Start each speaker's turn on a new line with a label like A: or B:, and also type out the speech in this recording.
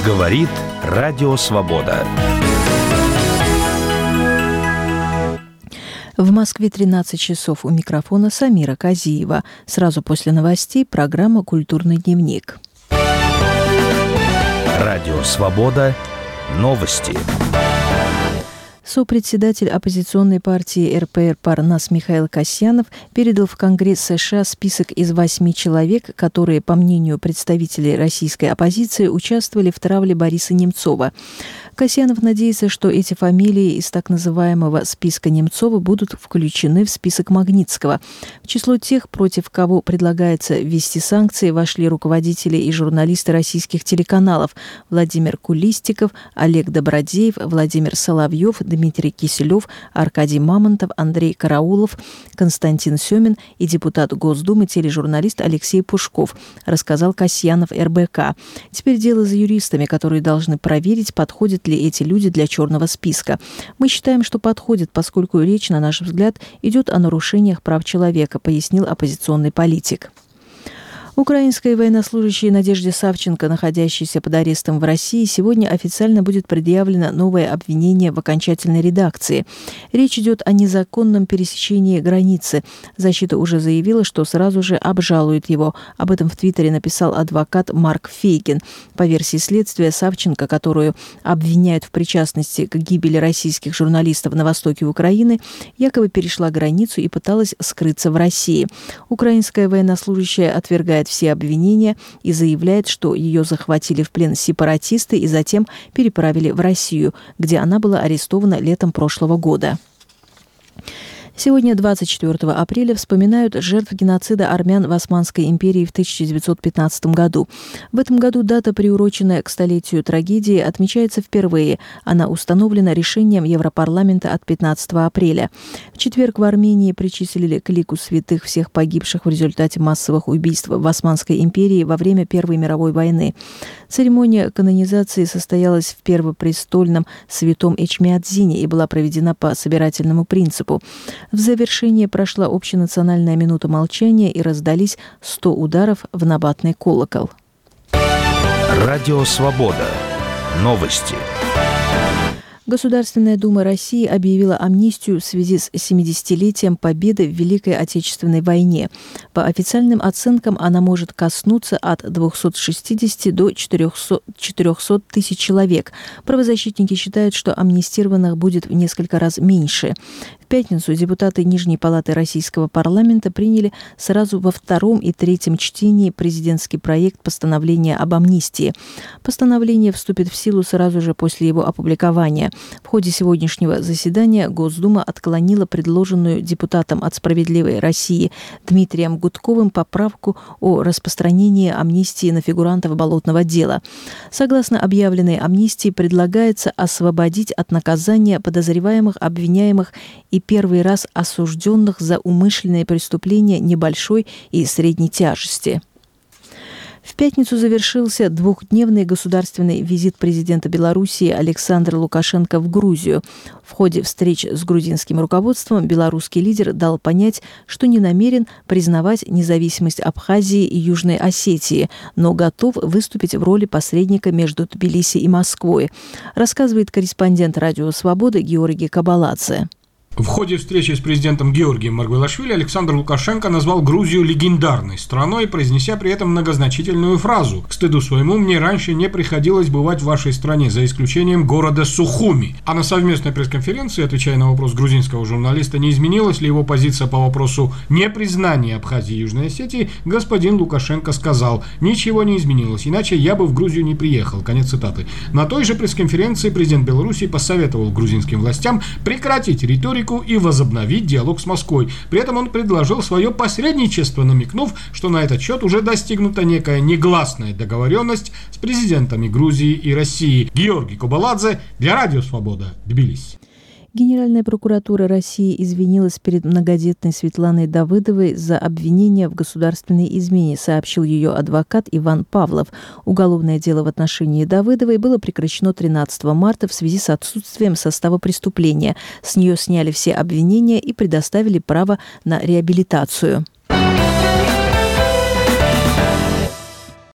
A: Говорит Радио Свобода.
B: В Москве 13 часов. У микрофона Самира Казиева. Сразу после новостей программа «Культурный дневник».
A: Радио Свобода. Новости.
B: Сопредседатель оппозиционной партии РПР Парнас Михаил Касьянов передал в Конгресс США список из 8 человек, которые, по мнению представителей российской оппозиции, участвовали в травле Бориса Немцова. Касьянов надеется, что эти фамилии из так называемого списка Немцова будут включены в список Магнитского. В число тех, против кого предлагается ввести санкции, вошли руководители и журналисты российских телеканалов Владимир Кулистиков, Олег Добродеев, Владимир Соловьев, Дмитрий Киселев, Аркадий Мамонтов, Андрей Караулов, Константин Семин и депутат Госдумы тележурналист Алексей Пушков, рассказал Касьянов РБК. Теперь дело за юристами, которые должны проверить, подходят ли эти люди для черного списка. Мы считаем, что подходят, поскольку речь, на наш взгляд, идет о нарушениях прав человека, пояснил оппозиционный политик. Украинской военнослужащей Надежде Савченко, находящейся под арестом в России, сегодня официально будет предъявлено новое обвинение в окончательной редакции. Речь идет о незаконном пересечении границы. Защита уже заявила, что сразу же обжалует его. Об этом в Твиттере написал адвокат Марк Фейгин. По версии следствия, Савченко, которую обвиняют в причастности к гибели российских журналистов на востоке Украины, якобы перешла границу и пыталась скрыться в России. Украинская военнослужащая отвергает все обвинения и заявляет, что ее захватили в плен сепаратисты и затем переправили в Россию, где она была арестована летом прошлого года. Сегодня, 24 апреля, вспоминают жертв геноцида армян в Османской империи в 1915 году. В этом году дата, приуроченная к столетию трагедии, отмечается впервые. Она установлена решением Европарламента от 15 апреля. В четверг в Армении причислили к лику святых всех погибших в результате массовых убийств в Османской империи во время Первой мировой войны. Церемония канонизации состоялась в Первопрестольном святом Эчмиадзине и была проведена по собирательному принципу. В завершение прошла общенациональная минута молчания и раздались 100 ударов в набатный колокол.
A: Радио Свобода. Новости.
B: Государственная дума России объявила амнистию в связи с 70-летием победы в Великой Отечественной войне. По официальным оценкам она может коснуться от 260 до 400 тысяч человек. Правозащитники считают, что амнистированных будет в несколько раз меньше. В пятницу депутаты Нижней палаты Российского парламента приняли сразу во втором и третьем чтении президентский проект постановления об амнистии. Постановление вступит в силу сразу же после его опубликования. В ходе сегодняшнего заседания Госдума отклонила предложенную депутатом от «Справедливой России» Дмитрием Гудковым поправку о распространении амнистии на фигурантов болотного дела. Согласно объявленной амнистии, предлагается освободить от наказания подозреваемых, обвиняемых и первый раз осужденных за умышленные преступления небольшой и средней тяжести. В пятницу завершился двухдневный государственный визит президента Белоруссии Александра Лукашенко в Грузию. В ходе встреч с грузинским руководством белорусский лидер дал понять, что не намерен признавать независимость Абхазии и Южной Осетии, но готов выступить в роли посредника между Тбилиси и Москвой, рассказывает корреспондент «Радио Свобода» Георгий Кабаладзе.
C: В ходе встречи с президентом Георгием Маргвелашвили Александр Лукашенко назвал Грузию легендарной страной, произнеся при этом многозначительную фразу: «К стыду своему, мне раньше не приходилось бывать в вашей стране, за исключением города Сухуми». А на совместной пресс-конференции, отвечая на вопрос грузинского журналиста, не изменилась ли его позиция по вопросу непризнания Абхазии и Южной Осетии, господин Лукашенко сказал: «Ничего не изменилось, иначе я бы в Грузию не приехал». Конец цитаты. На той же пресс-конференции президент Беларуси посоветовал грузинским властям прекратить риторику и возобновить диалог с Москвой. При этом он предложил свое посредничество, намекнув, что на этот счет уже достигнута некая негласная договоренность с президентами Грузии и России. Георгий Кабаладзе для Радио Свобода, Тбилиси.
B: Генеральная прокуратура России извинилась перед многодетной Светланой Давыдовой за обвинение в государственной измене, сообщил ее адвокат Иван Павлов. Уголовное дело в отношении Давыдовой было прекращено 13 марта в связи с отсутствием состава преступления. С нее сняли все обвинения и предоставили право на реабилитацию.